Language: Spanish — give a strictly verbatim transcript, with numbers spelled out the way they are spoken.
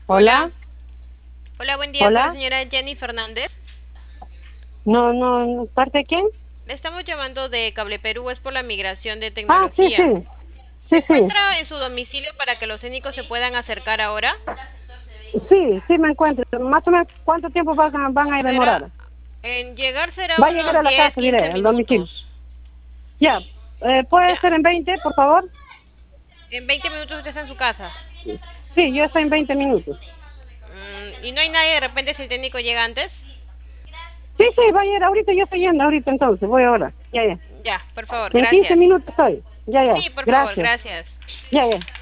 Hola, Hola, hola, buen día con la hola. señora Jenny Fernández. No, no, no, ¿parte de quién? Le estamos llamando de Cable Perú, es por la migración de Ah, sí, tecnología. sí, ¿Se sí, sí, encuentra en su domicilio para que los técnicos se puedan acercar ahora? sí, sí me encuentro. Más o menos, ¿cuánto tiempo van a, van a Será, demorar? en llegar será Va a llegar unos a la diez, casa, diré, quince al domicilio. minutos. Ya, eh, ¿puede Ya, ser en veinte, por favor? en veinte minutos usted está en su casa. Sí, yo estoy en veinte minutos. Mm, y no hay nadie de repente si el técnico llega antes. Sí, sí, va a ir ahorita, yo estoy yendo ahorita entonces, voy ahora. Ya, ya. Ya, por favor, En quince gracias. minutos estoy. Ya, ya, Sí, por favor, gracias. gracias. Ya, ya.